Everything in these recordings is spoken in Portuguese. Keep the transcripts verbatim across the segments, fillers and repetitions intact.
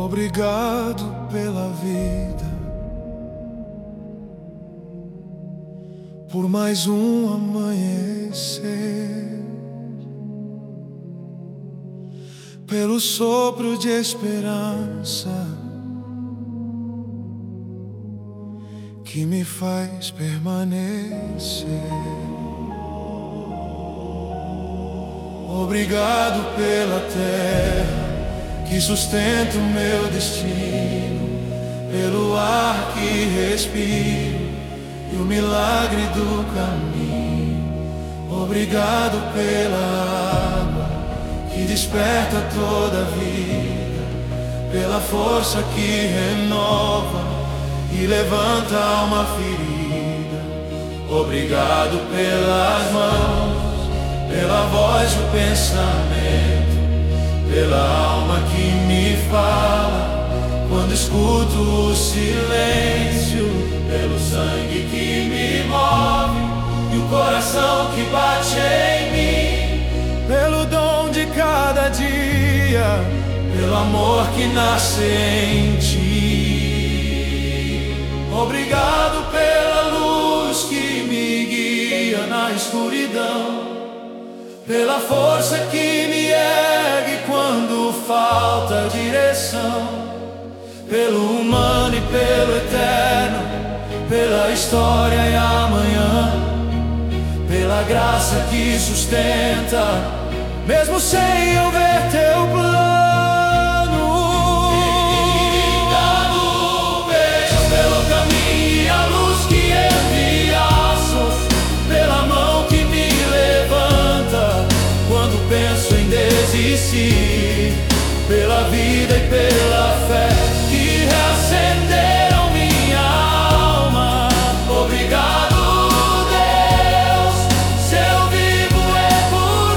Obrigado pela vida, por mais um amanhecer, pelo sopro de esperança que me faz permanecer. Obrigado pela terra que sustenta o meu destino, pelo ar que respiro e o milagre do caminho. Obrigado pela água que desperta toda a vida, pela força que renova e levanta a alma ferida. Obrigado pelas mãos, pela voz e o pensamento, pela alma que me fala quando escuto o silêncio, pelo sangue que me move e o coração que bate em mim, pelo dom de cada dia, pelo amor que nasce em ti. Obrigado pela luz que me guia na escuridão, pela força que me ergue quando falta direção, pelo humano e pelo eterno, pela história e amanhã, pela graça que sustenta, mesmo sem eu ver teu plano. Obrigado, vejo pelo caminho e a luz que enviaste, pela mão que me levanta quando penso em desistir, pela vida e pela fé que reacenderam minha alma. Obrigado, Deus, se eu vivo é por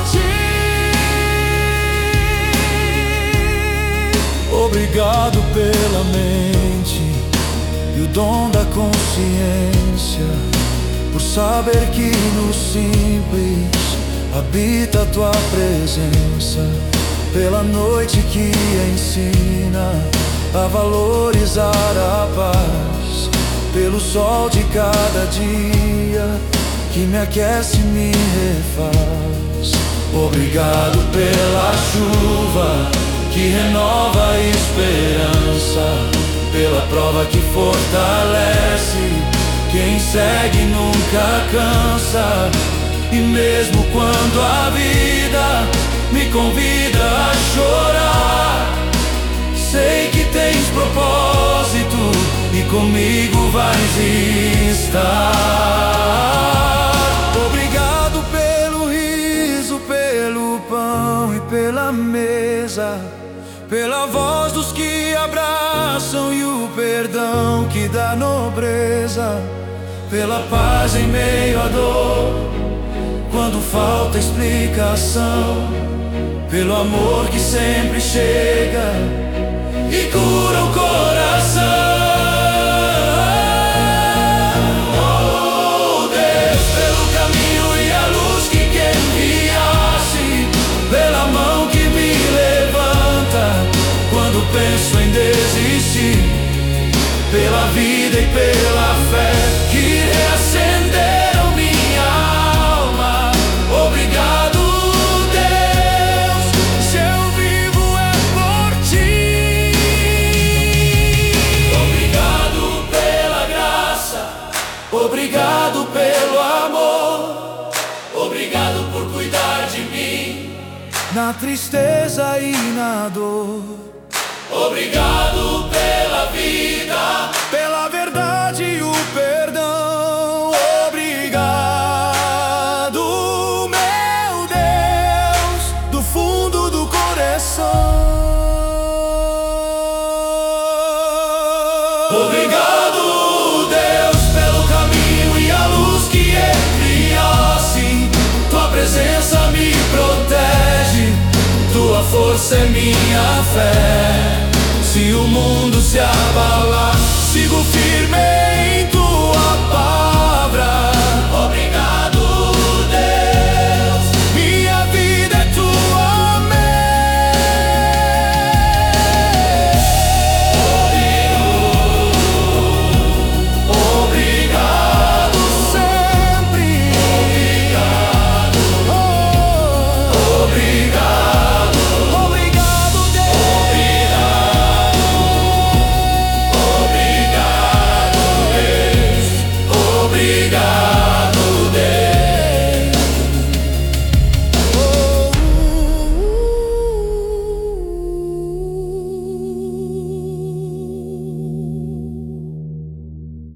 ti. Obrigado pela mente e o dom da consciência, por saber que no simples habita a tua presença, pela noite que ensina a valorizar a paz, pelo sol de cada dia que me aquece e me refaz. Obrigado pela chuva que renova a esperança, pela prova que fortalece quem segue nunca cansa. E mesmo quando a vida me convida a chorar, sei que tens propósito e comigo vais estar. Obrigado pelo riso, pelo pão e pela mesa, pela voz dos que abraçam e o perdão que dá nobreza, pela paz em meio à dor quando falta explicação, pelo amor que sempre chega e cura o coração. Oh Deus, pelo caminho e a luz que enviaste, pela mão que me levanta quando penso em desistir, pela vida e pela fé que reacenderam minha alma. Obrigado, Deus, se eu vivo é por ti. Obrigado pela graça, obrigado pelo amor, obrigado por cuidar de mim na tristeza e na dor. Obrigado pela vida, pela verdade e o perdão. Obrigado, meu Deus, do fundo do coração. Obrigado, Deus, pelo caminho e a luz que enviaste. Tua presença me protege, tua força é minha fé. Se o mundo se abalar, sigo firme